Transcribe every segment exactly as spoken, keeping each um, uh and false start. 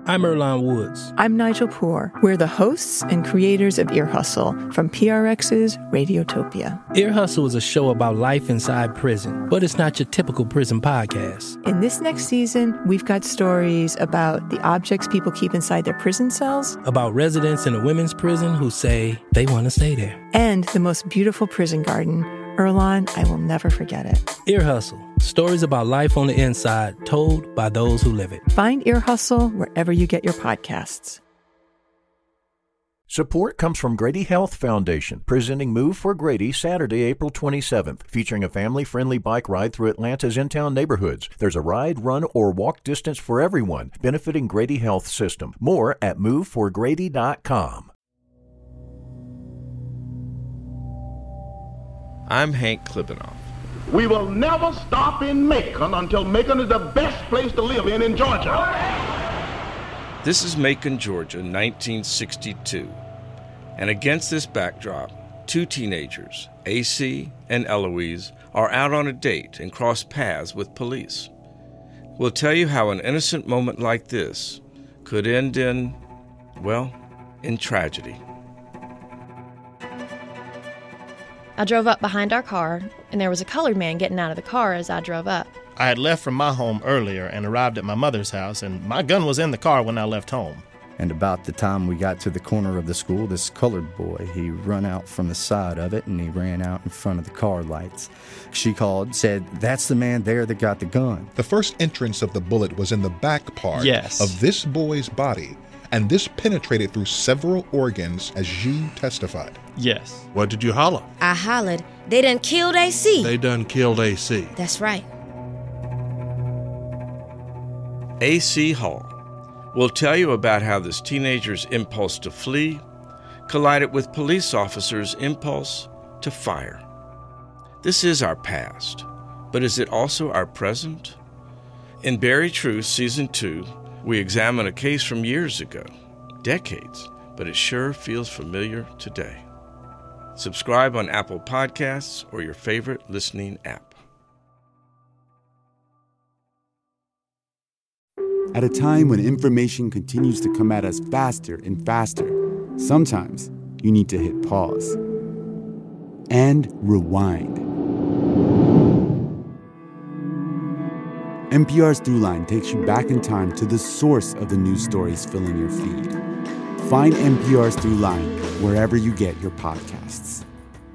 I'm Earlonne Woods. I'm Nigel Poor. We're the hosts and creators of Ear Hustle from P R X's Radiotopia. Ear Hustle is a show about life inside prison, but it's not your typical prison podcast. In this next season, we've got stories about the objects people keep inside their prison cells, about residents in a women's prison who say they want to stay there, and the most beautiful prison garden. Earlonne, I will never forget it. Ear Hustle. Stories about life on the inside, told by those who live it. Find Ear Hustle wherever you get your podcasts. Support comes from Grady Health Foundation, presenting Move for Grady Saturday, April twenty-seventh, featuring a family-friendly bike ride through Atlanta's in-town neighborhoods. There's a ride, run, or walk distance for everyone, benefiting Grady Health System. More at move for grady dot com. I'm Hank Klibanoff. We will never stop in Macon until Macon is the best place to live in in Georgia. This is Macon, Georgia, nineteen sixty-two. And against this backdrop, two teenagers, A C and Eloise, are out on a date and cross paths with police. We'll tell you how an innocent moment like this could end in, well, in tragedy. I drove up behind our car, and there was a colored man getting out of the car as I drove up. I had left from my home earlier and arrived at my mother's house, and my gun was in the car when I left home. And about the time we got to the corner of the school, this colored boy, he run out from the side of it, and he ran out in front of the car lights. She called, said, "That's the man there that got the gun." The first entrance of the bullet was in the back part yes. of this boy's body, and this penetrated through several organs, as you testified. Yes. What did you holler? I hollered, "They done killed A C." They done killed A C. That's right. A C Hall. We'll tell you about how this teenager's impulse to flee collided with police officers' impulse to fire. This is our past, but is it also our present? In Buried Truth Season two, we examine a case from years ago, decades, but it sure feels familiar today. Subscribe on Apple Podcasts or your favorite listening app. At a time when information continues to come at us faster and faster, sometimes you need to hit pause and rewind. N P R's Throughline takes you back in time to the source of the news stories filling your feed. Find N P R's Throughline wherever you get your podcasts.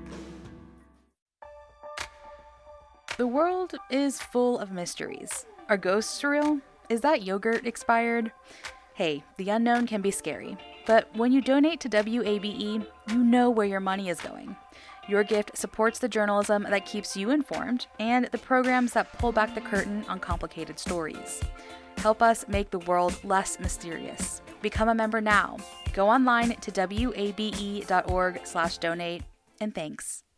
The world is full of mysteries. Are ghosts real? Is that yogurt expired? Hey, the unknown can be scary. But when you donate to W A B E, you know where your money is going. Your gift supports the journalism that keeps you informed and the programs that pull back the curtain on complicated stories. Help us make the world less mysterious. Become a member now. Go online to wabe dot org slash donate, and thanks.